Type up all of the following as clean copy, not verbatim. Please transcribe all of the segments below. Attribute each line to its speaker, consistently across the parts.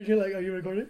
Speaker 1: You're like, are you recording?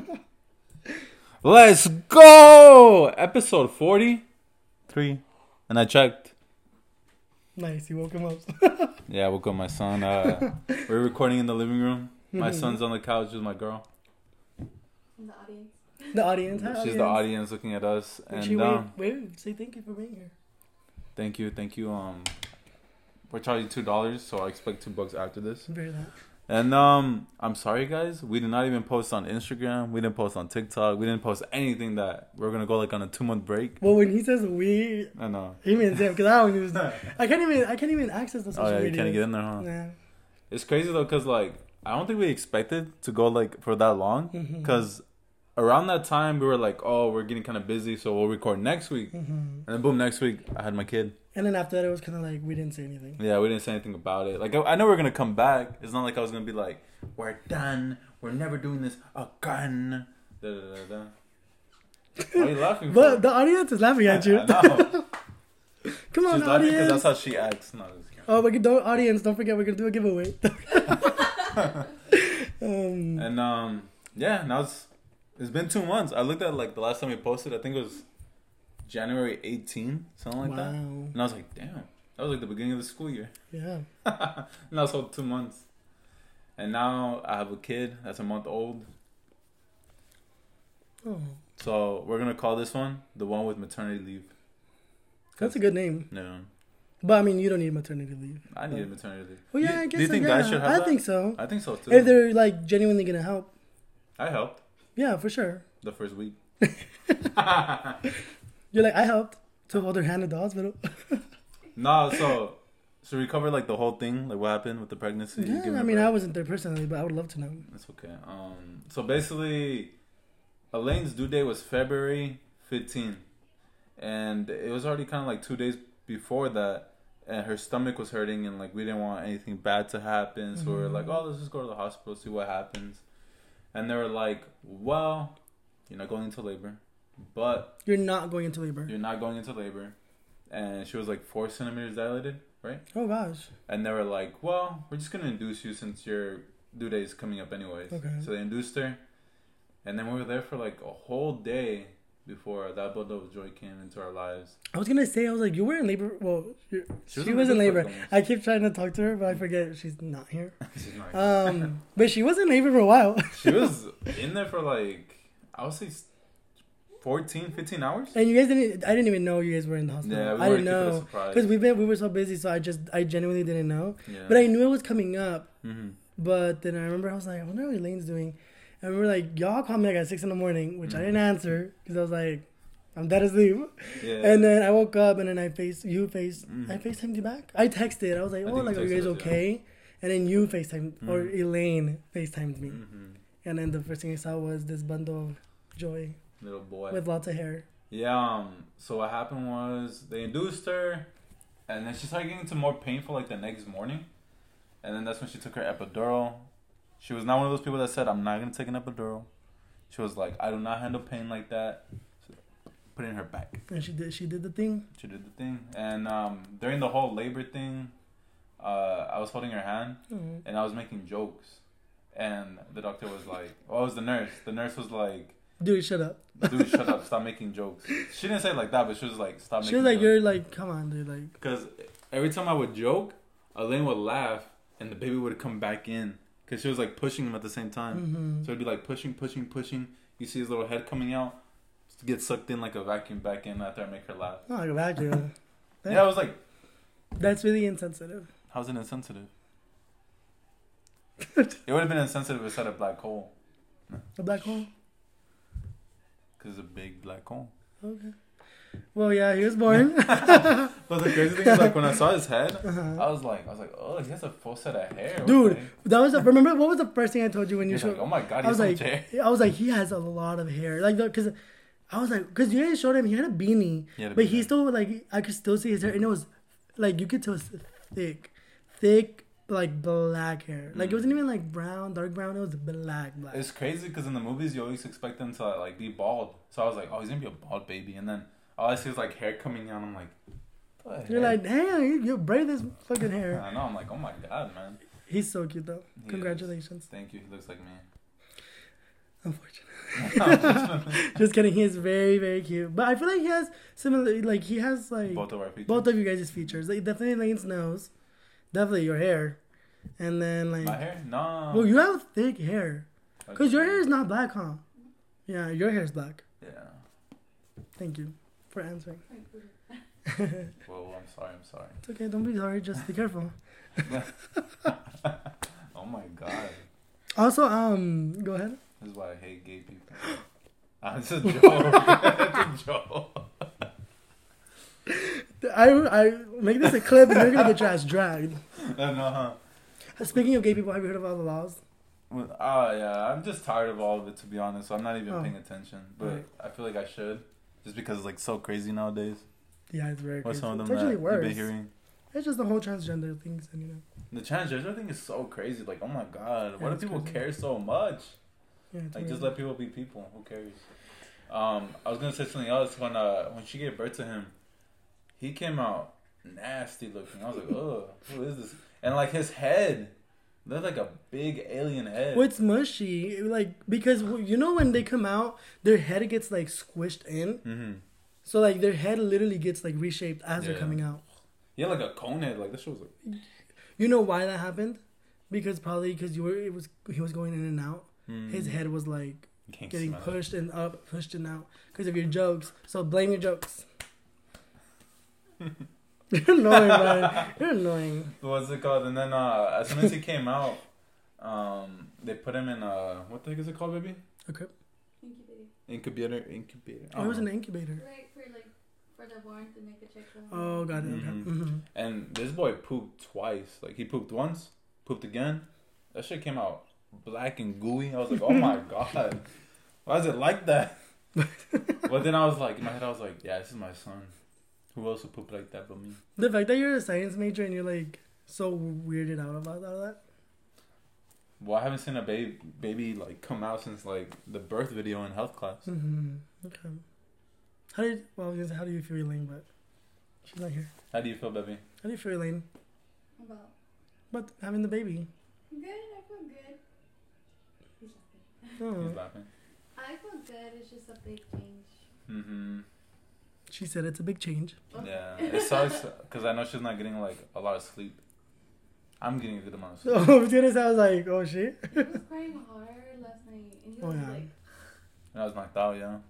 Speaker 2: Let's go! Episode 43. And I checked.
Speaker 1: Nice, you woke him up.
Speaker 2: Yeah, I woke up my son. We're recording in the living room. My son's on the couch with my girl.
Speaker 3: The audience.
Speaker 1: The audience. Hi,
Speaker 2: She's
Speaker 1: audience.
Speaker 2: the audience looking at us.
Speaker 1: Actually,
Speaker 2: And
Speaker 1: wait, say thank you for being here.
Speaker 2: thank you. We're charging $2, so I expect $2 after this.
Speaker 1: Very that.
Speaker 2: And I'm sorry, guys. We did not even post on Instagram. We didn't post on TikTok. We didn't post anything that we're gonna go like on a 2-month break.
Speaker 1: Well, when he says we,
Speaker 2: I know.
Speaker 1: he means him because I don't use. I can't even access the social
Speaker 2: Oh yeah, you
Speaker 1: media.
Speaker 2: can't get in there, huh?
Speaker 1: Nah.
Speaker 2: It's crazy though, cause like I don't think we expected to go like for that long.
Speaker 1: Mm-hmm.
Speaker 2: Cause around that time we were like, oh, we're getting kind of busy, so we'll record next week.
Speaker 1: Mm-hmm.
Speaker 2: And then boom, next week I had my kid.
Speaker 1: And then after that, it was kind of like we didn't say anything.
Speaker 2: Yeah, we didn't say anything about it. Like I know we're gonna come back. It's not like I was gonna be like, we're done. We're never doing this again. Da, da, da, da. Why are you laughing?
Speaker 1: But
Speaker 2: for?
Speaker 1: the audience is laughing at you.
Speaker 2: I know.
Speaker 1: Come on,
Speaker 2: She's laughing because
Speaker 1: audience.
Speaker 2: that's how she acts. No, just kidding.
Speaker 1: Oh, but audience, don't forget we're gonna do a giveaway.
Speaker 2: And yeah, now it's been 2 months. I looked at like the last time we posted. I think it was January 18, something like that.
Speaker 1: Wow.
Speaker 2: And I was like, damn, that was like the beginning of the school year.
Speaker 1: Yeah.
Speaker 2: Now it's all 2 months. And now I have a kid that's a month old.
Speaker 1: Oh,
Speaker 2: So we're gonna call this one the one with maternity leave.
Speaker 1: that's a good name.
Speaker 2: No,
Speaker 1: But I mean, you don't need maternity leave.
Speaker 2: I need a maternity leave.
Speaker 1: Well, yeah, I guess.
Speaker 2: Do you think
Speaker 1: yeah,
Speaker 2: guys should have
Speaker 1: I
Speaker 2: that?
Speaker 1: think so.
Speaker 2: I think so too.
Speaker 1: If they're like genuinely gonna help,
Speaker 2: I helped
Speaker 1: yeah, for sure.
Speaker 2: the first week.
Speaker 1: You're like, I helped to hold her hand at the hospital.
Speaker 2: No, so should we cover like the whole thing, like what happened with the pregnancy?
Speaker 1: Yeah,
Speaker 2: giving
Speaker 1: I
Speaker 2: her
Speaker 1: mean,
Speaker 2: birth?
Speaker 1: I wasn't there personally, but I would love to know.
Speaker 2: That's okay. So basically, Elaine's due date was February 15th, and it was already kind of like 2 days before that, and her stomach was hurting, and like we didn't want anything bad to happen, so we were like, oh, let's just go to the hospital, see what happens. And they were like, well, you're not going into labor, but
Speaker 1: You're not going into labor.
Speaker 2: you're not going into labor, and she was like 4 centimeters dilated, right?
Speaker 1: Oh gosh.
Speaker 2: And they were like, well, we're just going to induce you since your due date is coming up anyways.
Speaker 1: Okay.
Speaker 2: So they induced her. And then we were there for like a whole day before that bundle of joy came into our lives.
Speaker 1: I was gonna say, I was like, you were in labor. Well, she
Speaker 2: in
Speaker 1: was in
Speaker 2: labor
Speaker 1: labor.
Speaker 2: for a couple
Speaker 1: I keep trying to talk to her, but I forget she's not here.
Speaker 2: She's not here.
Speaker 1: But she was in labor for a while.
Speaker 2: She was in there for like, I would say 14, 15 hours.
Speaker 1: And you guys didn't. I didn't even know you guys were in the hospital.
Speaker 2: Yeah, we
Speaker 1: I
Speaker 2: were
Speaker 1: didn't
Speaker 2: keeping it a
Speaker 1: know
Speaker 2: surprise.
Speaker 1: because we were so busy. So I genuinely didn't know.
Speaker 2: Yeah.
Speaker 1: But I knew it was coming up.
Speaker 2: Mm-hmm.
Speaker 1: But then I remember I was like, I wonder how Elaine's doing. I remember like y'all called me like at 6 in the morning, which I didn't answer because I was like, I'm dead asleep.
Speaker 2: Yeah.
Speaker 1: And then I woke up and then I FaceTimed you back. I texted. I was like,
Speaker 2: I
Speaker 1: oh,
Speaker 2: think
Speaker 1: like,
Speaker 2: you
Speaker 1: are you guys
Speaker 2: texted us, yeah.
Speaker 1: okay? And then you FaceTimed, or Elaine FaceTimed me.
Speaker 2: Mm-hmm.
Speaker 1: And then the first thing I saw was this bundle of joy
Speaker 2: Little boy.
Speaker 1: with lots of hair.
Speaker 2: Yeah, so what happened was they induced her, and then she started getting into more painful like the next morning, and then that's when she took her epidural. She was not one of those people that said, I'm not going to take an epidural. She was like, I do not handle pain like that. So put it in her back.
Speaker 1: And she did the thing.
Speaker 2: She did the thing. And during the whole labor thing, I was holding her hand,
Speaker 1: Mhm.
Speaker 2: and I was making jokes. And the doctor was like, oh, it was the nurse. The nurse was like,
Speaker 1: Dude, shut up.
Speaker 2: dude, shut up, stop making jokes. She didn't say it like that, but she was like, stop
Speaker 1: She
Speaker 2: making
Speaker 1: was like,
Speaker 2: jokes.
Speaker 1: you're like, come on, dude. Like,
Speaker 2: Because every time I would joke, Elaine would laugh, and the baby would come back in. Because she was like pushing him at the same time.
Speaker 1: mm-hmm.
Speaker 2: So it'd be like pushing. You see his little head coming out, just to get sucked in like a vacuum back in after I make her laugh.
Speaker 1: Not like a vacuum.
Speaker 2: Yeah, I was like,
Speaker 1: That's really insensitive.
Speaker 2: how's it insensitive? It would have been insensitive if it said a black hole.
Speaker 1: A black hole?
Speaker 2: Because it's a big black hole.
Speaker 1: Okay. Well, yeah, he was born.
Speaker 2: But the crazy thing is, like, when I saw his head,
Speaker 1: Uh-huh.
Speaker 2: I was like, oh, he has a full set of hair.
Speaker 1: Dude,
Speaker 2: Okay.
Speaker 1: that was remember what was the first thing I told you when you
Speaker 2: You're
Speaker 1: showed?
Speaker 2: like, oh my god, he
Speaker 1: I
Speaker 2: has
Speaker 1: was
Speaker 2: so
Speaker 1: like,
Speaker 2: much hair.
Speaker 1: I was like, he has a lot of hair, like because I was like, because you guys showed him, he had a beanie,
Speaker 2: He had a
Speaker 1: but
Speaker 2: beanie.
Speaker 1: he still like I could still see his hair, and it was like you could tell it's thick like black hair, like it wasn't even like brown, dark brown, it was black.
Speaker 2: It's crazy because in the movies you always expect them to like be bald. So I was like, oh, he's gonna be a bald baby, and then all I see is like hair coming out. I'm like, what the
Speaker 1: You're
Speaker 2: heck?
Speaker 1: like, damn, you braid this fucking hair.
Speaker 2: I know. I'm like, oh my god, man.
Speaker 1: He's so cute though.
Speaker 2: He
Speaker 1: Congratulations.
Speaker 2: is. Thank you. He looks like me.
Speaker 1: Unfortunately. Just kidding. He is very, very cute. But I feel like he has similar, like, he has, like,
Speaker 2: Both of our features.
Speaker 1: both of you guys' features. Like, definitely Lane's nose. Definitely your hair. And then, like...
Speaker 2: My hair? No.
Speaker 1: Well, you have thick hair. Because your hair is not black, huh? Yeah, your hair is black.
Speaker 2: Yeah.
Speaker 1: Thank you for answering.
Speaker 2: Whoa, I'm sorry.
Speaker 1: It's okay. Don't be sorry. Just be careful.
Speaker 2: Oh my god.
Speaker 1: Also, go ahead.
Speaker 2: This is why I hate gay people. It's a joke. It's a joke.
Speaker 1: I make this a clip and you're going to get your ass dragged.
Speaker 2: No.
Speaker 1: Speaking of gay people, have you heard of all the laws?
Speaker 2: Yeah, I'm just tired of all of it, to be honest. So I'm not even paying attention. But
Speaker 1: Right.
Speaker 2: I feel like I should. Just because it's like so crazy nowadays.
Speaker 1: Yeah, it's very
Speaker 2: What's
Speaker 1: crazy.
Speaker 2: some of
Speaker 1: It's
Speaker 2: them
Speaker 1: actually
Speaker 2: that
Speaker 1: worse.
Speaker 2: you've been hearing?
Speaker 1: It's just the whole transgender things, and you know.
Speaker 2: The transgender thing is so crazy. Like, oh my god, why
Speaker 1: Yeah,
Speaker 2: do
Speaker 1: it's
Speaker 2: people
Speaker 1: crazy.
Speaker 2: care so much?
Speaker 1: Yeah, it's
Speaker 2: Like,
Speaker 1: weird.
Speaker 2: just let people be people. Who cares? I was gonna say something else. When she gave birth to him, he came out nasty looking. I was like, ugh, who is this? And like his head, looked like a big alien head.
Speaker 1: Well, it's mushy, like, because you know when they come out, their head gets like squished in.
Speaker 2: Mm-hmm.
Speaker 1: So like their head literally gets like reshaped as they're
Speaker 2: Yeah.
Speaker 1: coming out.
Speaker 2: Yeah, like a cone head. Like this was like.
Speaker 1: You know why that happened? Because he was going in and out. His head was like getting pushed and up, pushed and out because of your jokes. So blame your jokes. You're annoying, man. You're annoying.
Speaker 2: What's it called? And then as soon as he came out, they put him in what the heck is it called, baby?
Speaker 1: Okay.
Speaker 3: Incubator.
Speaker 2: Incubator.
Speaker 1: Oh, it was an incubator.
Speaker 3: Right, for the warmth and they could check them.
Speaker 1: Oh, got it. Okay. Mm-hmm.
Speaker 2: And this boy pooped twice. Like he pooped once, pooped again. That shit came out black and gooey. I was like, oh my god, why is it like that? But then I was like, in my head, I was like, yeah, this is my son. Who else would poop like that but me?
Speaker 1: The fact that you're a science major and you're like so weirded out about all that.
Speaker 2: Well, I haven't seen a baby like come out since like the birth video in health class.
Speaker 1: Mm-hmm. Okay. How do you feel, Elaine? But she's not here.
Speaker 2: How do you feel, baby?
Speaker 1: How do you feel, Elaine?
Speaker 3: About
Speaker 1: But having the baby.
Speaker 3: good, I feel good. He's laughing.
Speaker 1: Oh.
Speaker 2: He's laughing.
Speaker 3: I feel good. It's just a big change.
Speaker 2: Mm-hmm.
Speaker 1: She said it's a big change.
Speaker 2: Yeah, it sucks because I know she's not getting like a lot of sleep. I'm getting a good amount of sleep.
Speaker 1: So I was gonna say, I was like, oh shit.
Speaker 3: He was crying hard last night, and he
Speaker 1: Oh,
Speaker 3: was
Speaker 1: yeah.
Speaker 3: like,
Speaker 2: And I was knocked out, yeah.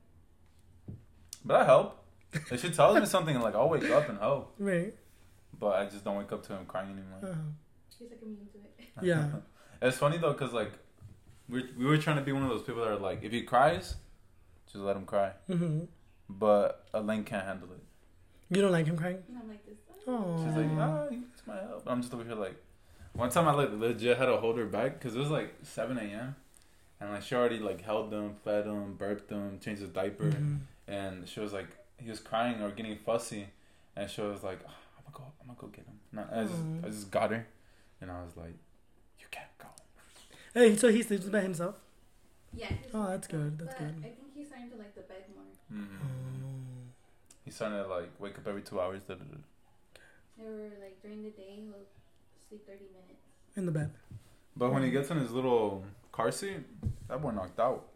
Speaker 2: But I help. If she tells me something, like I'll wake up and help.
Speaker 1: Right.
Speaker 2: But I just don't wake up to him crying anymore.
Speaker 1: Uh-huh.
Speaker 3: he's like immune to it.
Speaker 1: Yeah.
Speaker 2: It's funny though, cause like we were trying to be one of those people that are like, if he cries, just let him cry.
Speaker 1: Mm-hmm.
Speaker 2: But Elaine can't handle it.
Speaker 1: You don't like him crying?
Speaker 3: And I'm like this.
Speaker 1: Oh.
Speaker 2: She's like, he needs my help. I'm just over here like, one time I like legit had to hold her back because it was like 7 a.m. and like she already like held him, fed him, burped him, changed his diaper,
Speaker 1: Mm-hmm.
Speaker 2: and she was like, he was crying or getting fussy, and she was like, I'm gonna go get him. No, I just got her, and I was like, you can't go.
Speaker 1: Hey, so he sleeps by himself?
Speaker 3: Yeah.
Speaker 1: Oh, that's good. That's
Speaker 3: but
Speaker 1: good.
Speaker 3: I think he's starting to like the bed more.
Speaker 2: Mm-hmm. He's starting to like wake up every 2 hours.
Speaker 3: They were like during the day he'll sleep 30 minutes.
Speaker 1: In the bed.
Speaker 2: But when he gets in his little car seat, that boy knocked out.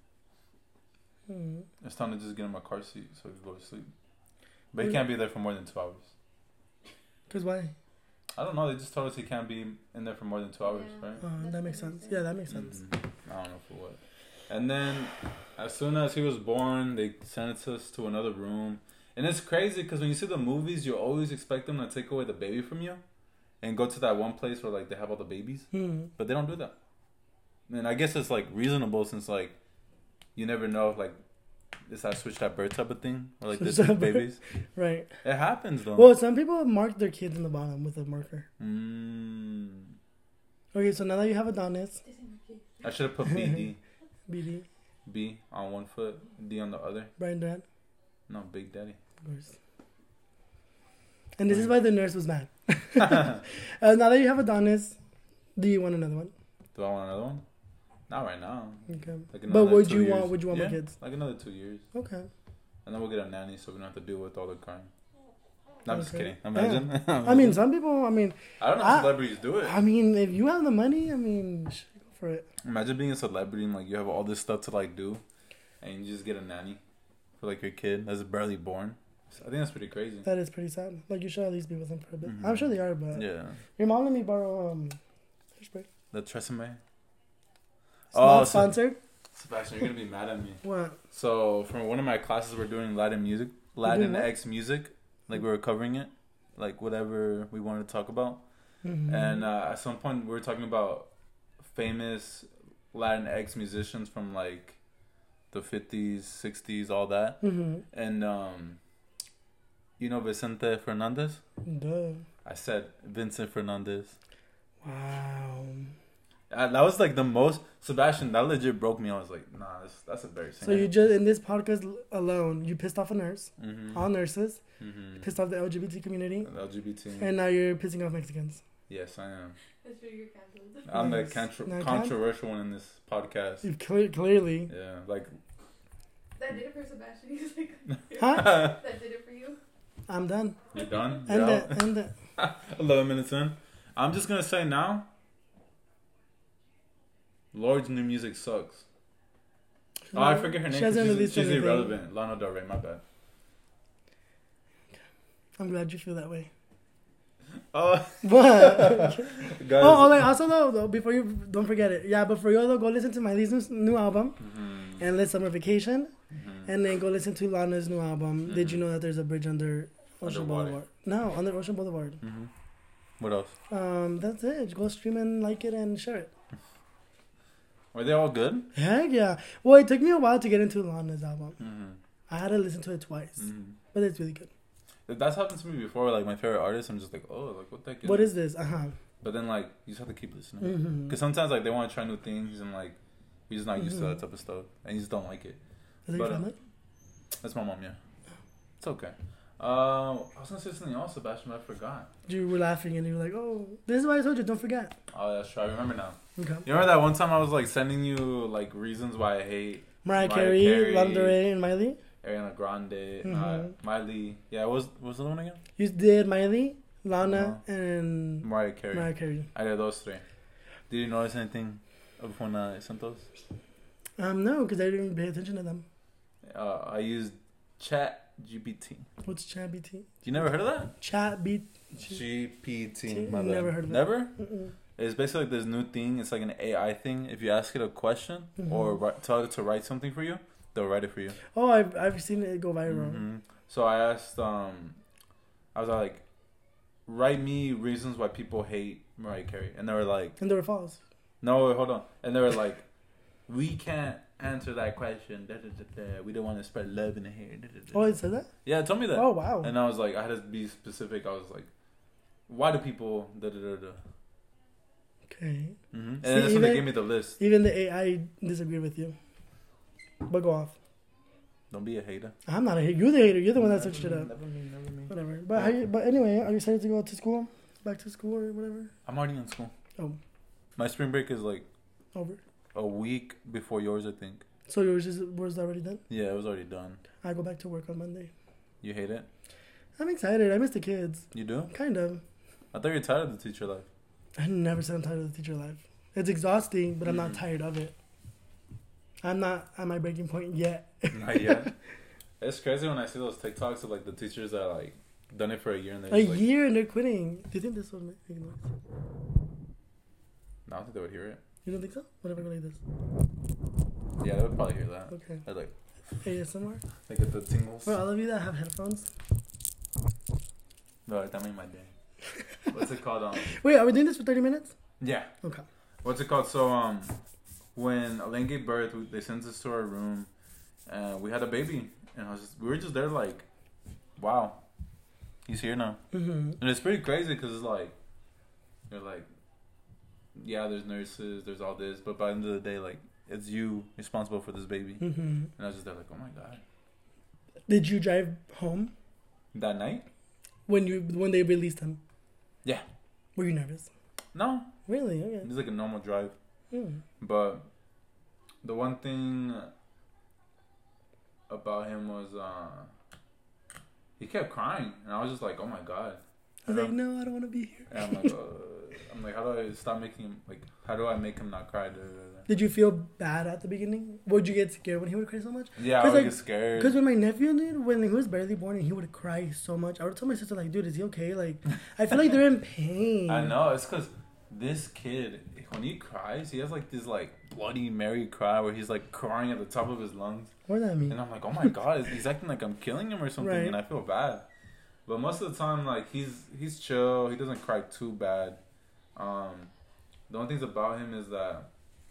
Speaker 1: Mm.
Speaker 2: It's time to just get him a car seat so he can go to sleep. But he can't be there for more than 2 hours.
Speaker 1: Cause why?
Speaker 2: I don't know. They just told us he can't be in there for more than 2 hours,
Speaker 3: Yeah.
Speaker 2: right?
Speaker 1: Oh, that makes sense. Yeah, that makes sense.
Speaker 2: I don't know for what. And then, as soon as he was born, they sent us to another room. And it's crazy because when you see the movies, you always expect them to take away the baby from you and go to that one place where like they have all the babies.
Speaker 1: Mm.
Speaker 2: But they don't do that. And I guess it's like reasonable since like you never know if like it's that switch that birth type of thing or like this
Speaker 1: Switch that birth.
Speaker 2: babies.
Speaker 1: Right.
Speaker 2: It happens though.
Speaker 1: Well, some people mark their kids in the bottom with a marker. Okay, so now that you have Adonis,
Speaker 3: This ain't my kid.
Speaker 2: I should have put BD.
Speaker 1: BD,
Speaker 2: B on one foot, D on the other.
Speaker 1: Brian Durant,
Speaker 2: No, Big Daddy.
Speaker 1: of course. And this is why the nurse was mad. Now that you have Adonis, do you want another one?
Speaker 2: Do I want another one? Not right now.
Speaker 1: Okay.
Speaker 2: Like
Speaker 1: But
Speaker 2: another
Speaker 1: would
Speaker 2: 2
Speaker 1: you
Speaker 2: years.
Speaker 1: want more
Speaker 2: Yeah,
Speaker 1: kids?
Speaker 2: Like another 2 years.
Speaker 1: Okay.
Speaker 2: And then we'll get a nanny so we don't have to deal with all the crying. No, I'm just
Speaker 1: Okay.
Speaker 2: kidding. Imagine.
Speaker 1: I mean, some people,
Speaker 2: I don't know if celebrities do it.
Speaker 1: I mean, if you have the money, I mean, go for it.
Speaker 2: Imagine being a celebrity and like you have all this stuff to like do, and you just get a nanny for like your kid that's barely born. I think that's pretty crazy.
Speaker 1: That is pretty sad. Like, you should at least be with them for a bit. I'm sure they are, but
Speaker 2: yeah.
Speaker 1: Your mom let me borrow hairspray.
Speaker 2: The Tresemme.
Speaker 1: Not sponsored.
Speaker 2: Sebastian, you're gonna be mad at me.
Speaker 1: What?
Speaker 2: So from one of my classes, we're doing Latin X music. Like we were covering it, like whatever we wanted to talk about.
Speaker 1: Mm-hmm.
Speaker 2: And at some point, we were talking about famous Latin X musicians from like the 50s, 60s, all that.
Speaker 1: Mm-hmm.
Speaker 2: And you know Vicente Fernandez?
Speaker 1: Duh.
Speaker 2: I said Vincent Fernandez.
Speaker 1: Wow.
Speaker 2: That was like the most... Sebastian, that legit broke me. I was like, nah, that's embarrassing.
Speaker 1: So you just, in this podcast alone, you pissed off a nurse, all nurses, pissed off the LGBT community, and now you're pissing off Mexicans.
Speaker 2: Yes, I am.
Speaker 3: That's where you're canceled.
Speaker 2: I'm the controversial one in this podcast.
Speaker 1: You've clearly.
Speaker 2: Yeah, like...
Speaker 3: That did it for Sebastian. He's like...
Speaker 1: Huh?
Speaker 3: That did it for you.
Speaker 1: I'm done.
Speaker 2: You're done?
Speaker 1: End it.
Speaker 2: 11 minutes in. I'm just going to say now, Lord's new music sucks. Oh, I forget her name. She's irrelevant. Lana Del Rey, my bad.
Speaker 1: I'm glad you feel that way.
Speaker 2: Oh.
Speaker 1: What? Guys. Like, also though, before you, don't forget it. Yeah, but for you though, go listen to Miley's new album, and let Summer Vacation, and then go listen to Lana's new album. Did you know that there's a bridge under Ocean Boulevard? No, under Ocean Boulevard.
Speaker 2: What else?
Speaker 1: That's it. Go stream and like it and share it.
Speaker 2: Were they all good?
Speaker 1: Heck yeah. Well, it took me a while to get into Lana's album. I had to listen to it twice, but it's really good.
Speaker 2: That's happened to me before. Like my favorite artist, I'm just like, oh, like what the heck?
Speaker 1: What is this?
Speaker 2: But then like you just have to keep listening because sometimes like they want to try new things and like you're just not used to that type of stuff and you just don't like it.
Speaker 1: Is that your family?
Speaker 2: That's my mom. Yeah, it's okay. I was gonna say something else, Sebastian, but I forgot.
Speaker 1: You were laughing and you were like, "Oh, this is why I told you, don't forget."
Speaker 2: Oh, that's true. I remember now.
Speaker 1: Okay.
Speaker 2: You remember that one time I was like sending you like reasons why I hate
Speaker 1: Mariah Carey, Lana Del Rey, and Miley.
Speaker 2: Ariana Grande, Miley. Yeah, what was the other one again?
Speaker 1: You did Miley, Lana, and
Speaker 2: Mariah Carey.
Speaker 1: I
Speaker 2: did those three. Did you notice anything when I sent those?
Speaker 1: No, because I didn't pay attention to them.
Speaker 2: I used ChatGPT.
Speaker 1: What's ChatGPT?
Speaker 2: You never heard of that?
Speaker 1: GPT.
Speaker 2: Never
Speaker 1: heard of that.
Speaker 2: Never? It's basically like this new thing. It's like an AI thing. If you ask it a question or tell it to write something for you, they'll write it for you.
Speaker 1: Oh, I've seen it go viral.
Speaker 2: So I asked, I was like, write me reasons why people hate Mariah Carey. And they were like...
Speaker 1: And they were false.
Speaker 2: No, wait, hold on. And they were like, we can't answer that question. We don't want to spread love in the hair.
Speaker 1: Oh, it said that?
Speaker 2: Yeah, it told me that.
Speaker 1: Oh, wow.
Speaker 2: And I was like, I had to be specific. I was like, why do people...
Speaker 1: Okay.
Speaker 2: And that's when they gave me the list.
Speaker 1: Even the AI disagreed with you. But go off.
Speaker 2: Don't be a hater.
Speaker 1: I'm not a hater. You're the hater. You're the one that searched it up.
Speaker 2: Never me.
Speaker 1: Whatever. But anyway, are you excited to go to school? Back to school or whatever?
Speaker 2: I'm already in school.
Speaker 1: Oh.
Speaker 2: My spring break is like...
Speaker 1: Over?
Speaker 2: A week before yours, I think.
Speaker 1: So yours was already done?
Speaker 2: Yeah, it was already done.
Speaker 1: I go back to work on Monday.
Speaker 2: You hate it?
Speaker 1: I'm excited. I miss the kids.
Speaker 2: You do?
Speaker 1: Kind of.
Speaker 2: I thought you were tired of the teacher life.
Speaker 1: I never said I'm tired of the teacher life. It's exhausting, but I'm not tired of it. I'm not at my breaking point yet.
Speaker 2: Not yet? It's crazy when I see those TikToks of like the teachers that like done it for a year and they're
Speaker 1: year and they're quitting. Do you think this would make noise?
Speaker 2: No, I don't think they would hear it.
Speaker 1: You don't think so? Whatever, go like this.
Speaker 2: Yeah, they would probably hear that.
Speaker 1: Okay.
Speaker 2: I'd like
Speaker 1: ASMR?
Speaker 2: They get the tingles.
Speaker 1: For all of you that have headphones.
Speaker 2: No, that made my day. What's it called?
Speaker 1: Wait, are we doing this for 30 minutes?
Speaker 2: Yeah.
Speaker 1: Okay.
Speaker 2: What's it called? So, when Elaine gave birth, they sent us to our room, and we had a baby, and we were just there like, wow, he's here now. And it's pretty crazy because it's like, you're like, yeah, there's nurses, there's all this, but by the end of the day, like, it's you responsible for this baby. And I was just there like, oh my God.
Speaker 1: Did you drive home?
Speaker 2: That night?
Speaker 1: When they released him?
Speaker 2: Yeah.
Speaker 1: Were you nervous?
Speaker 2: No.
Speaker 1: Really? Okay.
Speaker 2: It's like a normal drive. But the one thing about him was he kept crying. And I was just like, oh my God.
Speaker 1: I was like, no, I don't want to be here.
Speaker 2: And I'm like, how do I stop making him, like, how do I make him not cry?
Speaker 1: Did you feel bad at the beginning? Would you get scared when he would cry so much?
Speaker 2: Yeah, I would get scared.
Speaker 1: Because when my nephew, dude, when he was barely born and he would cry so much, I would tell my sister, like, dude, is he okay? Like, I feel like they're in pain.
Speaker 2: I know. It's because this kid, when he cries, he has, like, this, like, Bloody Mary cry where he's, like, crying at the top of his lungs.
Speaker 1: What does that mean?
Speaker 2: And I'm like, oh, my God, he's acting like I'm killing him or something,
Speaker 1: right.
Speaker 2: And I feel bad. But most of the time, like, he's chill. He doesn't cry too bad. The only things about him is that...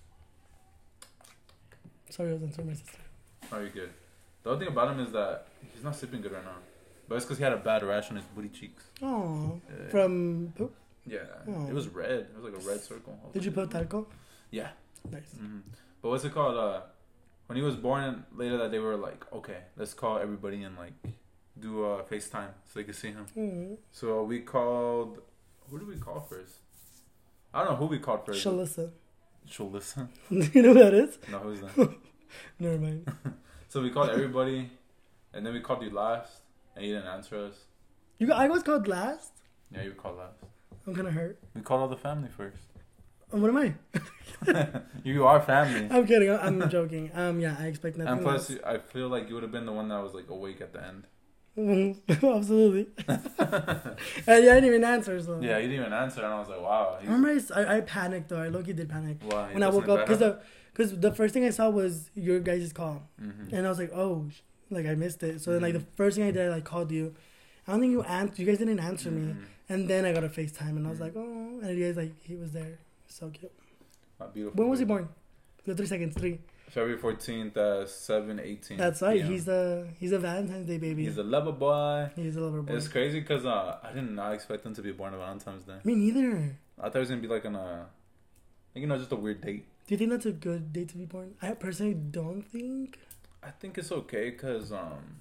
Speaker 1: Sorry, I was answering my sister.
Speaker 2: Oh, you're good. The other thing about him is that he's not sleeping good right now. But it's because he had a bad rash on his booty cheeks.
Speaker 1: Oh, from poop?
Speaker 2: Yeah.
Speaker 1: Aww.
Speaker 2: It was red. It was like a red circle.
Speaker 1: Did you put talco?
Speaker 2: Yeah.
Speaker 1: Nice.
Speaker 2: Mm-hmm. But what's it called? When he was born, later that day, we were like, okay, let's call everybody and, like, do FaceTime so they could see him.
Speaker 1: Mm-hmm.
Speaker 2: So we called... Who did we call first? I don't know who we called first.
Speaker 1: Shalissa.
Speaker 2: Shalissa?
Speaker 1: You know who that is?
Speaker 2: No, who's that?
Speaker 1: Never mind.
Speaker 2: So we called everybody, and then we called you last, and you didn't answer us.
Speaker 1: I was called last?
Speaker 2: Yeah, you called last.
Speaker 1: I'm kind of hurt.
Speaker 2: We called all the family first.
Speaker 1: What am I?
Speaker 2: You are family.
Speaker 1: I'm kidding. I'm joking. Yeah, I expect nothing.
Speaker 2: And plus, I feel like you would have been the one that was, like, awake at the end.
Speaker 1: Absolutely. And yeah, I didn't even answer. So.
Speaker 2: Yeah, you didn't even answer, and I was like, wow.
Speaker 1: I remember I panicked, though. I low-key did panic.
Speaker 2: Why?
Speaker 1: When I woke up. Because the first thing I saw was your guys' call.
Speaker 2: Mm-hmm.
Speaker 1: And I was like, oh, like, I missed it. So then, like, the first thing I did, I, like, called you. I don't think you answered. You guys didn't answer me. And then I got a FaceTime, and I was like, oh. And you guys, like, he was there. So cute.
Speaker 2: My beautiful.
Speaker 1: When was he born? The 3 seconds. 3.
Speaker 2: February 14th, 7:18.
Speaker 1: That's right.
Speaker 2: PM.
Speaker 1: He's a Valentine's Day baby.
Speaker 2: He's a lover boy.
Speaker 1: He's a lover boy.
Speaker 2: It's crazy because I did not expect him to be born on Valentine's Day.
Speaker 1: Me neither.
Speaker 2: I thought it was gonna be like on a, just a weird date.
Speaker 1: Do you think that's a good date to be born? I personally don't think.
Speaker 2: I think it's okay because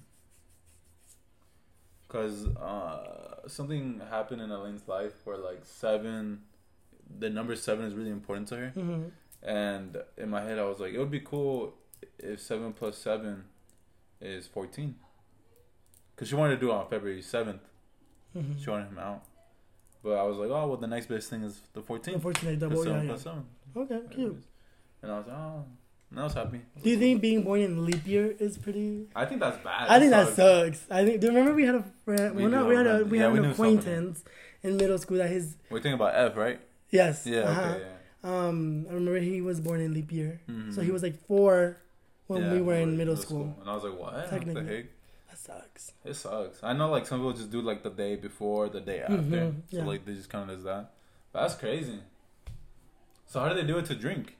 Speaker 2: something happened in Elaine's life where like the number 7 is really important to her.
Speaker 1: Mm-hmm.
Speaker 2: And in my head, I was like, it would be cool if 7 plus 7 is 14. Because she wanted to do it on February 7th.
Speaker 1: Mm-hmm.
Speaker 2: She wanted him out. But I was like, oh, well, the next best thing is the 14th.
Speaker 1: The 14th, like double,
Speaker 2: 7
Speaker 1: yeah.
Speaker 2: plus 7.
Speaker 1: Okay, cute.
Speaker 2: And I was like, oh. And I was happy.
Speaker 1: Do you think being born in leap year is pretty...
Speaker 2: I think that's bad.
Speaker 1: I think that sucks. Do you remember we had a friend... We had an acquaintance in middle school that his...
Speaker 2: We're thinking about F, right?
Speaker 1: Yes.
Speaker 2: Yeah, okay, yeah.
Speaker 1: I remember he was born in leap year.
Speaker 2: Mm-hmm.
Speaker 1: So he was like 4 when we were in middle school.
Speaker 2: And I was like, what? What the heck?
Speaker 1: That sucks.
Speaker 2: It sucks. I know like some people just do like the day before, the day after.
Speaker 1: Mm-hmm.
Speaker 2: So like they just kind of does that. But that's crazy. So how do they do it to drink?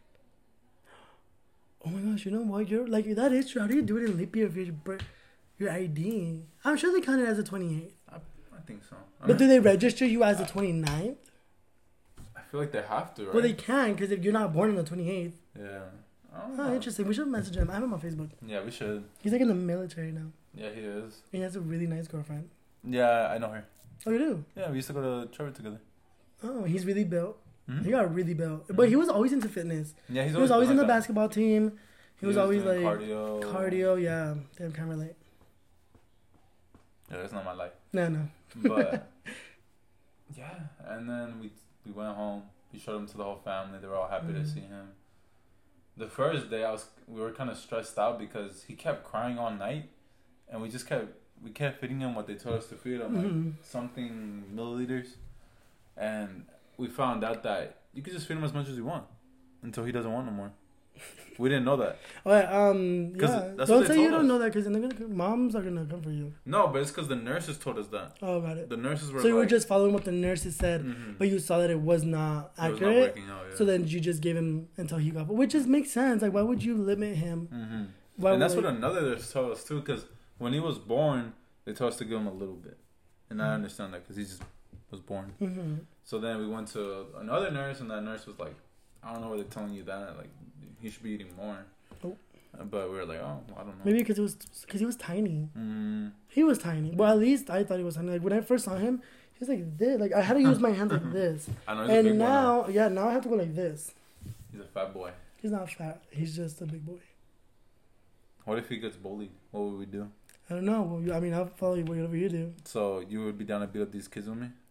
Speaker 1: Oh my gosh, you know what? You're like, that is true. How do you do it in leap year if your ID? I'm sure they count it as a 28th.
Speaker 2: I think so.
Speaker 1: But do they register you as a 29th?
Speaker 2: I feel like they have to, right?
Speaker 1: Well, they can, because if you're not born on the 28th.
Speaker 2: Yeah.
Speaker 1: Oh, interesting. We should message him. I have him on Facebook.
Speaker 2: Yeah, we should.
Speaker 1: He's like in the military now.
Speaker 2: Yeah, he is.
Speaker 1: And he has a really nice girlfriend.
Speaker 2: Yeah, I know her.
Speaker 1: Oh, you do?
Speaker 2: Yeah, we used to go to Trevor together.
Speaker 1: Oh, he's really built.
Speaker 2: Mm-hmm.
Speaker 1: He got really built. But he was always into fitness.
Speaker 2: Yeah,
Speaker 1: he was always in the
Speaker 2: that.
Speaker 1: basketball team. He was always like...
Speaker 2: Cardio,
Speaker 1: yeah. Damn, can't relate.
Speaker 2: Yeah, that's not my life.
Speaker 1: No.
Speaker 2: But, yeah. And then we went home. We showed him to the whole family. They were all happy to see him. The first day, we were kind of stressed out because he kept crying all night. And we kept feeding him what they told us to feed him, like something milliliters. And we found out that you could just feed him as much as you want until he doesn't want no more. We didn't know that.
Speaker 1: Yeah. Don't say you don't know that because moms are gonna come for you.
Speaker 2: No, but it's because the nurses told us that.
Speaker 1: Oh, got it.
Speaker 2: The nurses were.
Speaker 1: So you were just following what the nurses said, but you saw that it was not accurate. It was not
Speaker 2: working out, yeah.
Speaker 1: So then you just gave him until he got, which just makes sense. Like, why would you limit him?
Speaker 2: Mm-hmm. And that's what another nurse told us too. Because when he was born, they told us to give him a little bit, and I understand that because he just was born. Mm-hmm. So then we went to another nurse, and that nurse was like, "I don't know why they're telling you that. Like, he should be eating more." Oh. But we were like, "Oh, I don't know."
Speaker 1: Maybe because he was tiny. He was tiny. Well, at least I thought he was tiny. Like when I first saw him, he was like this. Like I had to use my hands like this.
Speaker 2: I know. He's a big
Speaker 1: now,
Speaker 2: boy.
Speaker 1: now I have to go like this.
Speaker 2: He's a fat boy.
Speaker 1: He's not fat. He's just a big boy.
Speaker 2: What if he gets bullied? What would we do?
Speaker 1: I don't know. Well, I mean, I'll follow you whatever you do.
Speaker 2: So you would be down to beat up these kids with me?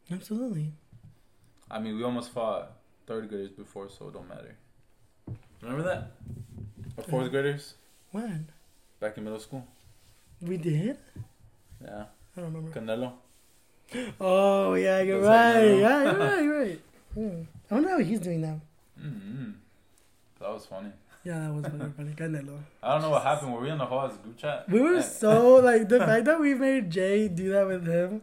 Speaker 1: Absolutely.
Speaker 2: I mean, we almost fought third graders before, so it don't matter. Remember that? Or fourth graders?
Speaker 1: When?
Speaker 2: Back in middle school?
Speaker 1: We did?
Speaker 2: Yeah.
Speaker 1: I don't remember.
Speaker 2: Canelo.
Speaker 1: Oh, yeah, you're
Speaker 2: Those
Speaker 1: right.
Speaker 2: Canelo.
Speaker 1: Yeah, you're right, you're right. I wonder how he's doing now.
Speaker 2: Mm-hmm. That was funny.
Speaker 1: Yeah, that was fucking funny. Canelo.
Speaker 2: I don't know what happened. Were we in the hall as a group chat?
Speaker 1: We were so, like, the fact that we made Jay do that with him.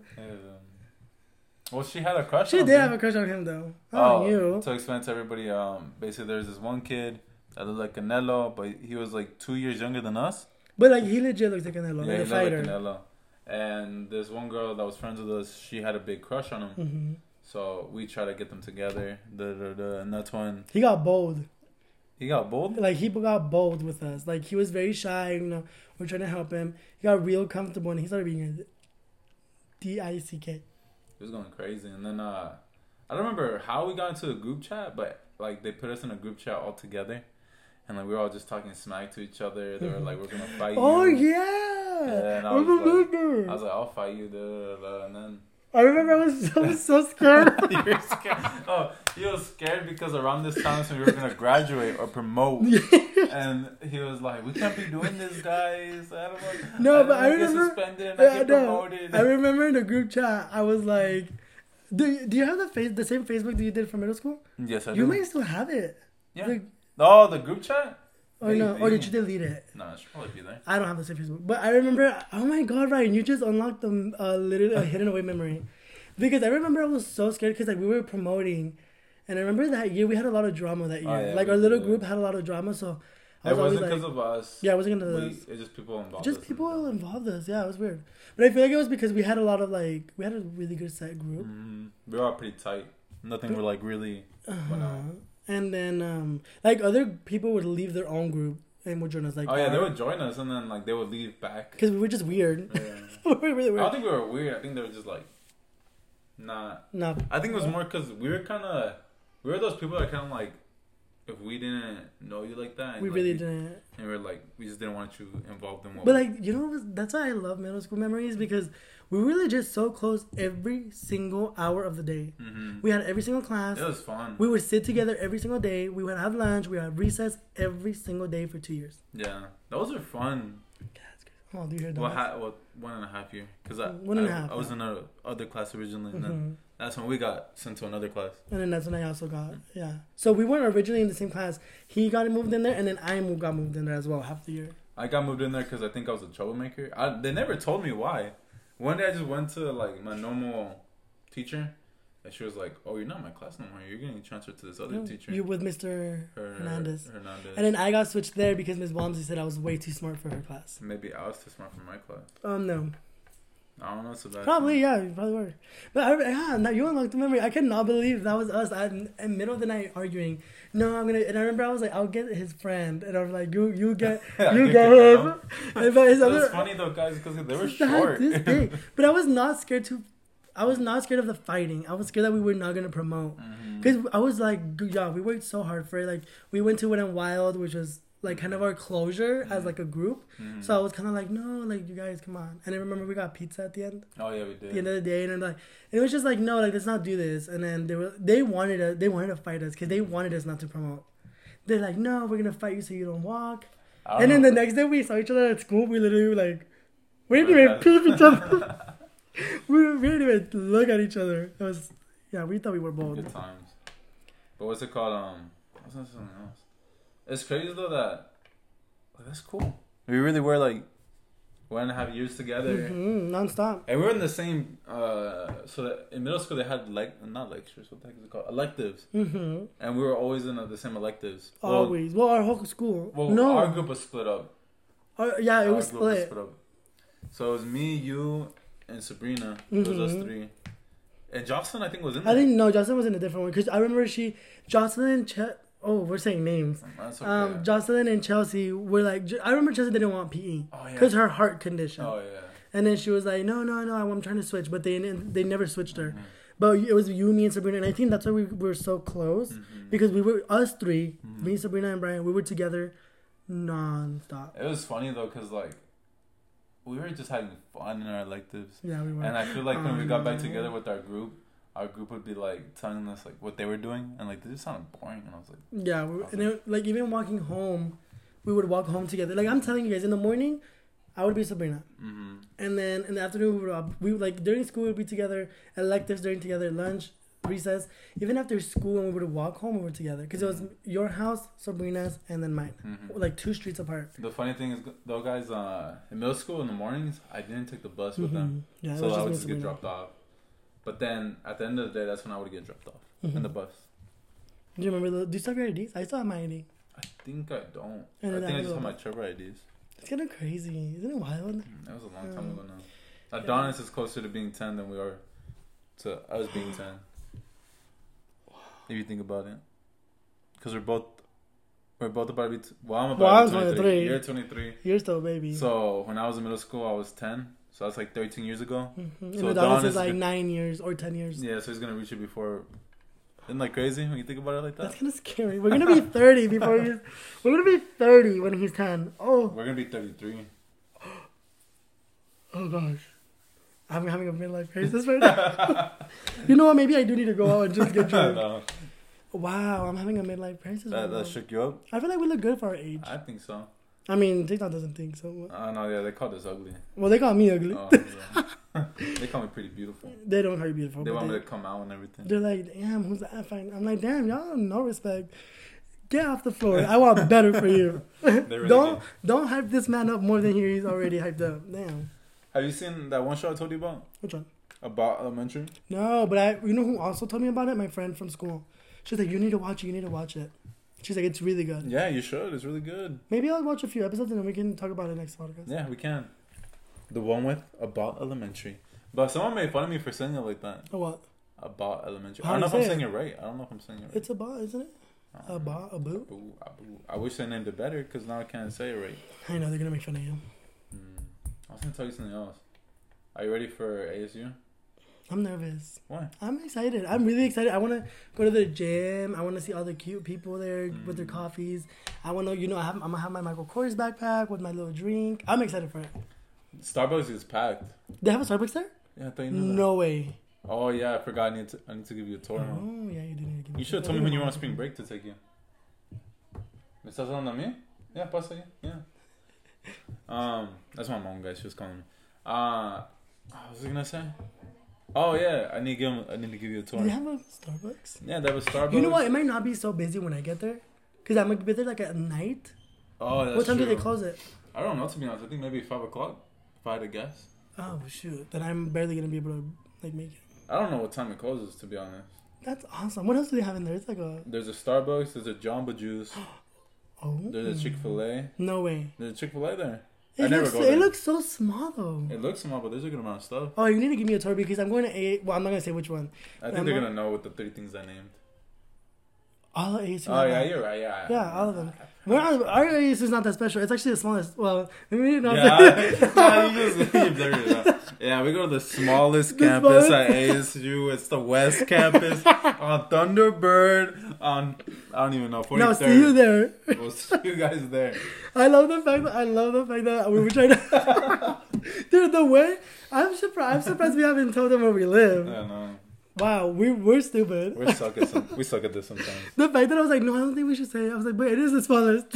Speaker 2: Well, she had a crush
Speaker 1: She
Speaker 2: on him.
Speaker 1: did have a crush on him, though. Not on you.
Speaker 2: To explain to everybody, basically there's this one kid that looked like Canelo, but he was like 2 years younger than us.
Speaker 1: But, like, he legit looks like Canelo,
Speaker 2: Yeah,
Speaker 1: like
Speaker 2: he
Speaker 1: a fighter.
Speaker 2: looked like Canelo. And this one girl that was friends with us, she had a big crush on him.
Speaker 1: Mm-hmm.
Speaker 2: So we tried to get them together. And that's when
Speaker 1: He got bold.
Speaker 2: he got bold.
Speaker 1: Like, he got bold with us. Like, he was very shy, you know. We're trying to help him. He got real comfortable, and he started being a D-I-C-K.
Speaker 2: He was going crazy. And then I don't remember how we got into the group chat, but like they put us in a group chat all together. And like we were all just talking smack to each other. They were like, "We're gonna fight you."
Speaker 1: Oh, yeah.
Speaker 2: And I was like, "I'll fight you." And then
Speaker 1: I remember I was so scared.
Speaker 2: you were scared. Oh, he was scared because around this time we were gonna graduate or promote, and he was like, "We can't be doing this, guys. I don't know."
Speaker 1: No, but I
Speaker 2: get
Speaker 1: remember.
Speaker 2: suspended and I get promoted.
Speaker 1: I remember in the group chat, I was like, "Do you have the same Facebook that you did for middle school?
Speaker 2: Yes, I do.
Speaker 1: You might still have it."
Speaker 2: Yeah.
Speaker 1: Like,
Speaker 2: Oh, the group chat?
Speaker 1: or no? Or did you delete it?
Speaker 2: No, it should probably be there.
Speaker 1: I don't have the same Facebook, but I remember. Oh my God, Ryan, you just unlocked literally a hidden away memory, because I remember I was so scared because like we were promoting, and I remember that year we had a lot of drama that year.
Speaker 2: Oh, yeah,
Speaker 1: like our little group had a lot of drama, so I
Speaker 2: It
Speaker 1: was
Speaker 2: wasn't
Speaker 1: always
Speaker 2: because of us.
Speaker 1: yeah, it wasn't gonna.
Speaker 2: It's just people involved.
Speaker 1: Just
Speaker 2: us
Speaker 1: people involved us. Yeah, it was weird, but I feel like it was because we had a lot of like we had a really good set group.
Speaker 2: Mm-hmm. We were all pretty tight. Nothing were like really.
Speaker 1: And then like other people would leave their own group and would join us. Like,
Speaker 2: Oh yeah, they would join us and then like they would leave back.
Speaker 1: because we were just weird.
Speaker 2: Yeah.
Speaker 1: We were really
Speaker 2: I
Speaker 1: weird.
Speaker 2: don't think we were weird. I think they were just like not.
Speaker 1: No,
Speaker 2: I think it was more because we were those people that kind of like if we didn't know you like that. And,
Speaker 1: we
Speaker 2: like,
Speaker 1: really didn't.
Speaker 2: And we were like we just didn't want you involved in what.
Speaker 1: But like you know, that's why I love middle school memories because we were really just so close every single hour of the day.
Speaker 2: Mm-hmm.
Speaker 1: We had every single class.
Speaker 2: It was fun.
Speaker 1: We would sit together every single day. We would have lunch. We would have recess every single day for 2 years.
Speaker 2: Yeah, those are fun.
Speaker 1: Oh, do you hear that?
Speaker 2: Well, 1.5 years. Because I was in a other class originally, and then that's when we got sent to another class.
Speaker 1: And then that's when I also got, yeah. So we weren't originally in the same class. He got moved in there, and then I got moved in there as well, half the year.
Speaker 2: I got moved in there because I think I was a troublemaker. They never told me why. One day I just went to like my normal teacher, and she was like, "Oh, you're not in my class no more. You're getting transferred to this other teacher."
Speaker 1: You with Mr. Hernandez.
Speaker 2: Hernandez.
Speaker 1: And then I got switched there because Ms. Walmsley said I was way too smart for her class.
Speaker 2: Maybe I was too smart for my class.
Speaker 1: No.
Speaker 2: I don't know. So that
Speaker 1: Probably, yeah, you probably were. But now you unlocked the memory. I cannot believe that was us in middle of the night arguing. No, I'm gonna. And I remember I was like, I'll get his friend, and I was like, you get him. And but his
Speaker 2: It's funny though, guys, because they were short.
Speaker 1: This big. But I was not scared of the fighting. I was scared that we were not gonna promote. Because I was like, yeah, we worked so hard for it. Like we went to Wet n Wild, which was like kind of our closure as like a group. So I was kind of like, no, like you guys, come on. And I remember we got pizza at the end.
Speaker 2: Oh yeah, we did.
Speaker 1: At the end of the day, and I'm like, it was just like, no, like let's not do this. And then they wanted to fight us because they wanted us not to promote. They're like, no, we're gonna fight you so you don't walk. And then the next day we saw each other at school. We literally were like, we didn't even peep each other. we didn't even look at each other. It was, yeah, we thought we were bold.
Speaker 2: Good times. But what's it called? What's something else? It's crazy though that that's cool. We really were like 1.5 years together,
Speaker 1: non-stop.
Speaker 2: and we were in the same. So that in middle school they had not lectures. What the heck is it called? Electives. And we were always in the same electives.
Speaker 1: Always. Well, our whole school.
Speaker 2: Well,
Speaker 1: no,
Speaker 2: our group was split up.
Speaker 1: Yeah, it was split.
Speaker 2: So it was me, you, and Sabrina. It was us three. And Jocelyn, I think, was in there.
Speaker 1: I didn't know Jocelyn was in a different one because I remember Jocelyn and we're saying names.
Speaker 2: That's okay.
Speaker 1: Jocelyn and Chelsea were like, I remember Chelsea didn't want PE because her heart condition.
Speaker 2: Oh yeah.
Speaker 1: And then she was like, no, I'm trying to switch, but they never switched her. But it was you, me, and Sabrina, and I think that's why we were so close because we were us three, me, Sabrina, and Brian. We were together non-stop.
Speaker 2: It was funny though because like we were just having fun in our electives.
Speaker 1: Yeah, we were.
Speaker 2: And I feel like when we got back together with our group, our group would be like telling us like what they were doing, and like this sounded boring, and I was like,
Speaker 1: yeah, and then, like even walking home, we would walk home together. Like I'm telling you guys, in the morning, I would be Sabrina, and then in the afternoon we would like during school we'd be together, electives during together, lunch, recess, even after school when we would walk home we were together because it was your house, Sabrina's, and then mine, like 2 streets apart.
Speaker 2: The funny thing is though, guys, in middle school in the mornings I didn't take the bus with them,
Speaker 1: Yeah,
Speaker 2: so I would just get dropped off. But then at the end of the day, that's when I would get dropped off in the bus.
Speaker 1: Do you remember do you still have your IDs? I still have my ID.
Speaker 2: I think I don't.
Speaker 1: And
Speaker 2: I think I just have my Trevor IDs.
Speaker 1: It's kind of crazy, isn't it wild?
Speaker 2: That was a long time ago now. Adonis is closer to being 10 than we are to us being 10. If you think about it, because we're both about to be. I'm about to be 23. You're 23.
Speaker 1: You're still a baby.
Speaker 2: So when I was in middle school, I was 10. So that's like 13 years ago.
Speaker 1: So Adonis is like 9 years or 10 years.
Speaker 2: Yeah, so he's gonna reach it before. Isn't that crazy when you think about it like that?
Speaker 1: That's kind of scary. We're gonna be 30 before he's. We're gonna be 30 when he's 10. Oh.
Speaker 2: We're gonna be 33.
Speaker 1: Oh gosh. I'm having a midlife crisis right now. You know what? Maybe I do need to go out and just get drunk.
Speaker 2: No.
Speaker 1: Wow, I'm having a midlife crisis.
Speaker 2: That shook you up?
Speaker 1: I feel like we look good for our age.
Speaker 2: I think so.
Speaker 1: I mean, TikTok doesn't think so.
Speaker 2: No, yeah, they called us ugly.
Speaker 1: Well, they call me ugly.
Speaker 2: Oh, yeah. They call me pretty beautiful.
Speaker 1: They don't call you beautiful.
Speaker 2: They want me to come out and everything.
Speaker 1: They're like, damn, who's that fine? I'm like, damn, y'all have no respect. Get off the floor. I want better for you.
Speaker 2: Really
Speaker 1: don't hype this man up more than he's already hyped up. Damn.
Speaker 2: Have you seen that one show I told you about?
Speaker 1: Which one?
Speaker 2: About Elementary?
Speaker 1: No, but you know who also told me about it? My friend from school. She's like, you need to watch it. You need to watch it. She's like, it's really good.
Speaker 2: Yeah, you should. It's really good.
Speaker 1: Maybe I'll watch a few episodes and then we can talk about it next podcast.
Speaker 2: Yeah, we can. The one with About Elementary. But someone made fun of me for saying it like that.
Speaker 1: Oh, what?
Speaker 2: About Elementary.
Speaker 1: How
Speaker 2: I don't know if
Speaker 1: do
Speaker 2: I'm
Speaker 1: you say
Speaker 2: saying it right. I don't know if I'm saying it right.
Speaker 1: It's About, isn't it? About, Abu?
Speaker 2: Abu. I wish I named it better because now I can't say it right.
Speaker 1: I know, they're going to make fun of you.
Speaker 2: I was going to tell you something else. Are you ready for ASU?
Speaker 1: I'm nervous.
Speaker 2: Why?
Speaker 1: I'm excited. I'm really excited. I want to go to the gym. I want to see all the cute people there with their coffees. I want to, I'm going to have my Michael Kors backpack with my little drink. I'm excited for it.
Speaker 2: Starbucks is packed.
Speaker 1: They have a Starbucks there?
Speaker 2: Yeah, I thought you knew that.
Speaker 1: No way.
Speaker 2: Oh, yeah, I forgot. I need to give you a tour.
Speaker 1: Oh, yeah, you do need to give me
Speaker 2: You should have told me when you were on spring break to take you. ¿Me estás hablando a mí? Yeah, pasa ya. Yeah. That's my mom, guys. She was calling me. What was I gonna say? Oh yeah, I need to give you a tour.
Speaker 1: Do they have a Starbucks?
Speaker 2: Yeah, they have a Starbucks.
Speaker 1: You know what? It might not be so busy when I get there, cause I'm gonna be there like at night.
Speaker 2: Oh, that's
Speaker 1: What time
Speaker 2: true.
Speaker 1: do they close it?
Speaker 2: I don't know, to be honest. I think maybe 5 o'clock. If I had to guess.
Speaker 1: Oh shoot! Then I'm barely gonna be able to like make it.
Speaker 2: I don't know what time it closes, to be honest.
Speaker 1: That's awesome. What else do they have in there? It's like a.
Speaker 2: There's a Starbucks. There's a Jamba Juice.
Speaker 1: Oh.
Speaker 2: There's a Chick-fil-A.
Speaker 1: No way.
Speaker 2: There's a Chick-fil-A there.
Speaker 1: It looks so small though.
Speaker 2: It looks small, but there's a good amount of stuff.
Speaker 1: Oh, you need to give me a tour because I'm going to A. Well, I'm not gonna say which one.
Speaker 2: I think they're gonna know with the 3 things I named.
Speaker 1: All of ASU.
Speaker 2: Oh yeah, you're right. Yeah.
Speaker 1: Yeah, all of them. Our ASU is not that special. It's actually the smallest. Well, maybe not.
Speaker 2: Yeah, we go to the smallest campus at ASU. It's the West Campus on Thunderbird. On I don't even know. 43rd.
Speaker 1: No, see you there.
Speaker 2: We'll see you guys there.
Speaker 1: I love the fact that we were trying to. Dude, the way I'm surprised we haven't told them where we live.
Speaker 2: Yeah, no.
Speaker 1: Wow, we're stupid.
Speaker 2: We suck at this sometimes.
Speaker 1: The fact that I was like, no, I don't think we should say it. I was like, but it is the smallest.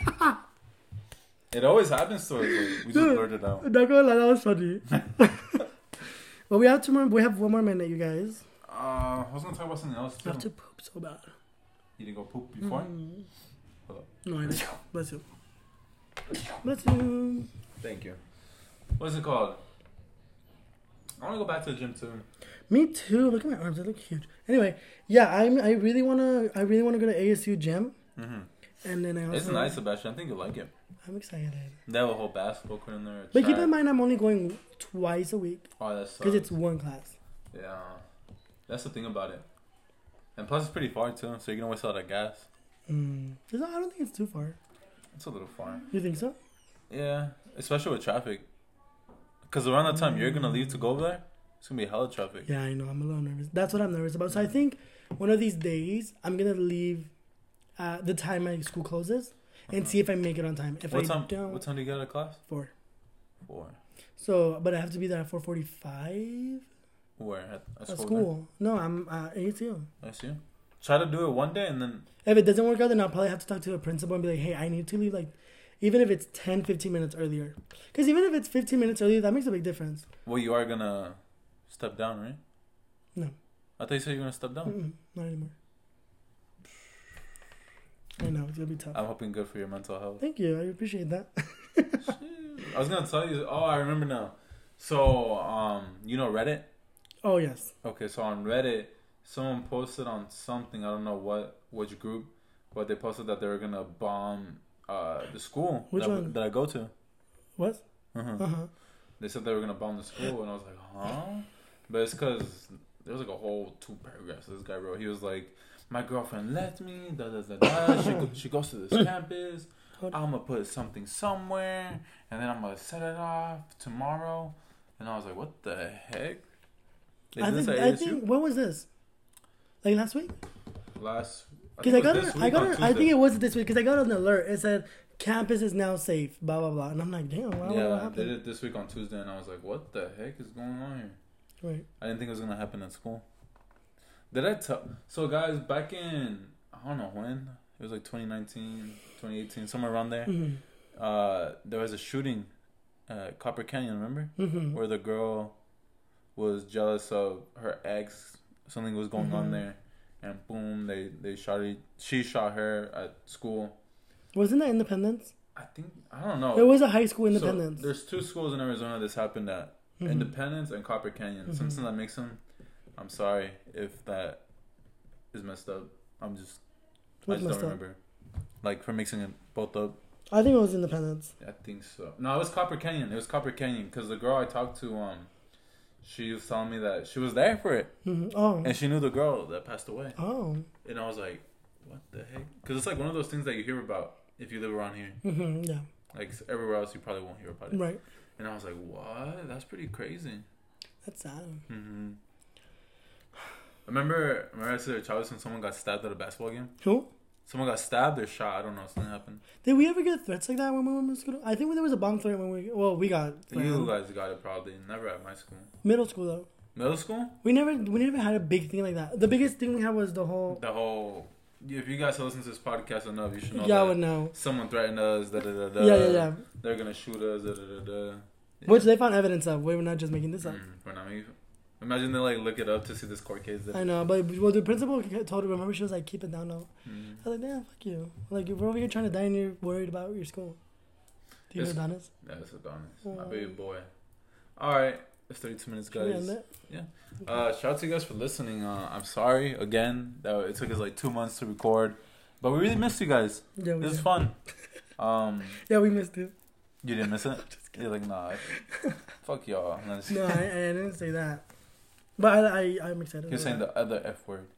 Speaker 2: It always happens to us. Like, we just blurt it out.
Speaker 1: Not gonna lie, that was funny. Well, we have 1 more minute, you guys.
Speaker 2: I was gonna talk about something else too.
Speaker 1: I have to poop so bad.
Speaker 2: You didn't go poop before?
Speaker 1: Hold up. No, I didn't. Bless you. Bless you.
Speaker 2: Thank you. What is it called? I want to go back to the gym too.
Speaker 1: Me too. Look at my arms; they look huge. Anyway, yeah, I really wanna go to ASU gym. Mm-hmm. And then I also.
Speaker 2: It's nice, Sebastian. I think you'll like it.
Speaker 1: I'm excited.
Speaker 2: They have a whole basketball court in there.
Speaker 1: But keep in mind, I'm only going twice a week.
Speaker 2: Oh, that's
Speaker 1: because it's 1 class.
Speaker 2: Yeah, that's the thing about it. And plus, it's pretty far too, so you're gonna waste a lot of gas.
Speaker 1: I don't think it's too far.
Speaker 2: It's a little far.
Speaker 1: You think so?
Speaker 2: Yeah, especially with traffic. Because around the time you're gonna leave to go over there, it's gonna be hella traffic.
Speaker 1: Yeah, I know. I'm a little nervous. That's what I'm nervous about. So I think one of these days I'm gonna leave the time my school closes and see if I make it on time. If
Speaker 2: what time do you get out of class?
Speaker 1: 4.
Speaker 2: 4.
Speaker 1: So, but I have to be there at 4:45.
Speaker 2: Where at
Speaker 1: At
Speaker 2: school?
Speaker 1: school. No, I'm at ATU.
Speaker 2: I see. Try to do it one day and then.
Speaker 1: If it doesn't work out, then I'll probably have to talk to the principal and be like, hey, I need to leave, like, even if it's 10, 15 minutes earlier. Because even if it's 15 minutes earlier, that makes a big difference.
Speaker 2: Well, you are gonna step down, right?
Speaker 1: No.
Speaker 2: I thought you said you're gonna step down.
Speaker 1: Not anymore. I know, it's going to be tough.
Speaker 2: I'm hoping good for your mental health.
Speaker 1: Thank you. I appreciate that.
Speaker 2: I was gonna tell you. Oh, I remember now. So, you know Reddit?
Speaker 1: Oh, yes.
Speaker 2: Okay, so on Reddit, someone posted on something. I don't know which group, but they posted that they were gonna bomb the school
Speaker 1: Which one?
Speaker 2: that I go to.
Speaker 1: What?
Speaker 2: Uh-huh. They said they were gonna bomb the school, and I was like, huh? But it's because there was like a whole 2 paragraphs this guy wrote. He was like, my girlfriend left me, she goes to this campus. I'm gonna put something somewhere, and then I'm gonna set it off tomorrow. And I was like, what the heck?
Speaker 1: I think when was this? Like last week? Because I think it was this week because I got an alert. It said campus is now safe. Blah blah blah, and I'm like, damn. What
Speaker 2: I did it this week on Tuesday, and I was like, what the heck is going on here?
Speaker 1: Right.
Speaker 2: I didn't think it was gonna happen at school. Did I tell? So guys, back in I don't know when it was like 2019, 2018, somewhere around there. There was a shooting at Copper Canyon. Remember where the girl was jealous of her ex? Something was going on there, and boom, they shot it. She shot her at school.
Speaker 1: Wasn't that Independence?
Speaker 2: I don't know.
Speaker 1: It was a high school Independence.
Speaker 2: So there's 2 schools in Arizona this happened at. Independence and Copper Canyon. Something that makes them. I'm sorry if that is messed up. I just don't remember. Like for mixing it both up.
Speaker 1: I think it was Independence.
Speaker 2: I think so. No, it was Copper Canyon. It was Copper Canyon because the girl I talked to, she was telling me that she was there for it.
Speaker 1: Oh.
Speaker 2: And she knew the girl that passed away.
Speaker 1: Oh.
Speaker 2: And I was like, what the heck? Because it's like one of those things that you hear about if you live around here.
Speaker 1: Yeah.
Speaker 2: Like everywhere else, you probably won't hear about it.
Speaker 1: Right.
Speaker 2: And I was like, what? That's pretty crazy.
Speaker 1: That's sad.
Speaker 2: Remember I said Chavez when someone got stabbed at a basketball game?
Speaker 1: Who?
Speaker 2: Someone got stabbed or shot. I don't know. Something happened.
Speaker 1: Did we ever get threats like that when we were in school? I think there was a bomb threat when we got.
Speaker 2: You guys got it probably. Never at my school.
Speaker 1: Middle school though.
Speaker 2: Middle school?
Speaker 1: We never had a big thing like that. The biggest thing we had was the whole.
Speaker 2: If you guys listen to this podcast enough, you should know.
Speaker 1: Yeah, I would know.
Speaker 2: Someone threatened us.
Speaker 1: Yeah.
Speaker 2: They're gonna shoot us. Yeah.
Speaker 1: Which they found evidence of. We're not just making this up.
Speaker 2: We're not making. Imagine they like look it up to see this court case.
Speaker 1: I know, but the principal told her. Remember, she was like, "Keep it down now." I was like, "Damn, fuck you! Like we're over here trying to die, and you're worried about your school." Do you know Adonis?
Speaker 2: Yeah, it's Adonis. My baby boy. All right, it's 32 minutes, guys. Yeah. Okay. Shout out to you guys for listening. I'm sorry again that it took us like 2 months to record, but we really missed you guys.
Speaker 1: Yeah,
Speaker 2: it was fun.
Speaker 1: Yeah, we missed you.
Speaker 2: You didn't miss it? You're like, nah. Fuck y'all.
Speaker 1: No, I didn't say that. But I'm excited.
Speaker 2: You're saying the other F word.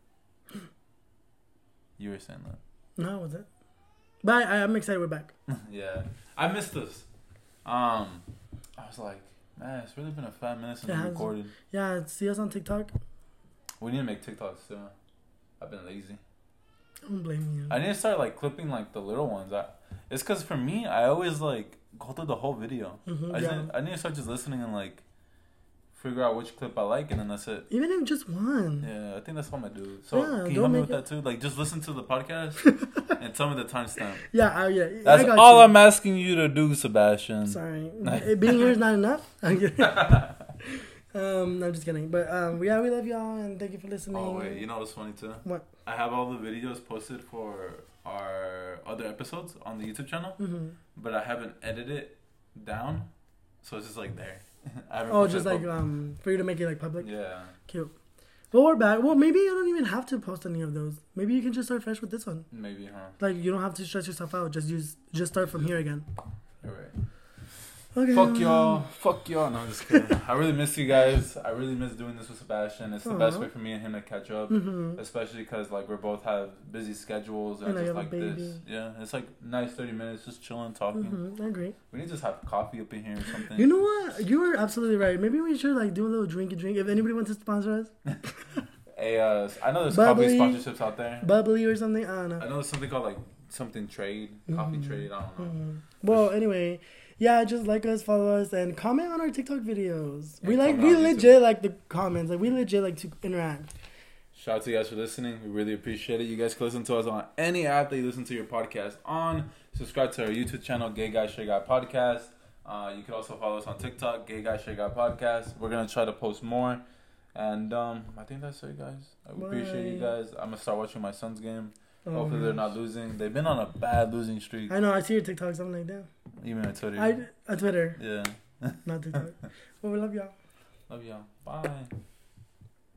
Speaker 2: You were saying that.
Speaker 1: No, was it? But I'm excited we're back.
Speaker 2: Yeah. I missed this. I was like, man, it's really been a 5 minutes since we recorded.
Speaker 1: Yeah, see us on TikTok.
Speaker 2: We need to make TikToks too. I've been lazy.
Speaker 1: I'm blaming you.
Speaker 2: I need to start like clipping like the little ones. It's because for me, I always like go through the whole video. I need to start just listening and like figure out which clip I like, and then that's it.
Speaker 1: Even if just one.
Speaker 2: Yeah, I think that's what I'm gonna do. So can you help me with that too? Like, just listen to the podcast and tell me the timestamp.
Speaker 1: Yeah.
Speaker 2: That's all I'm asking you to do, Sebastian.
Speaker 1: Sorry, being here is not enough. I'm kidding. I'm just kidding. But we love y'all and thank you for listening.
Speaker 2: Oh wait, you know what's funny too?
Speaker 1: What?
Speaker 2: I have all the videos posted for our other episodes on the YouTube channel, but I haven't edited it down, so it's just like there.
Speaker 1: Just like for you to make it like public.
Speaker 2: Yeah.
Speaker 1: Cute. Well, we're back. Well, maybe you don't even have to post any of those. Maybe you can just start fresh with this one.
Speaker 2: Maybe, huh?
Speaker 1: Like you don't have to stress yourself out. Just start from here again.
Speaker 2: You're right.
Speaker 1: Okay.
Speaker 2: Fuck y'all. No, I'm just kidding. I really miss you guys. I really miss doing this with Sebastian. It's the best way for me and him to catch up, especially because like we both have busy schedules and just like this. Yeah, it's like nice 30 minutes just chilling, talking.
Speaker 1: I agree.
Speaker 2: We need to just have coffee up in here or something.
Speaker 1: You know what? You were absolutely right. Maybe we should like do a little drinky drink. If anybody wants to sponsor us.
Speaker 2: Hey, I know there's
Speaker 1: Bubbly,
Speaker 2: coffee sponsorships out there.
Speaker 1: Bubbly or something. I don't know.
Speaker 2: I know there's something called like something trade, coffee trade. I don't know.
Speaker 1: Well, anyway. Yeah, just like us, follow us, and comment on our TikTok videos.
Speaker 2: And
Speaker 1: We
Speaker 2: comment on
Speaker 1: legit like the comments. Like we legit like to interact.
Speaker 2: Shout out to you guys for listening. We really appreciate it. You guys can listen to us on any app that you listen to your podcast on. Subscribe to our YouTube channel, Gay Guy Straight Guy Podcast. You can also follow us on TikTok, Gay Guy Straight Guy Podcast. We're gonna try to post more. And I think that's it, guys. I appreciate you guys. I'm gonna start watching my son's game. Hopefully they're not losing. They've been on a bad losing streak.
Speaker 1: I know. I see your TikToks. I'm like, damn.
Speaker 2: Even on Twitter.
Speaker 1: Twitter.
Speaker 2: Yeah.
Speaker 1: Not TikTok. Well, we love y'all.
Speaker 2: Love y'all. Bye.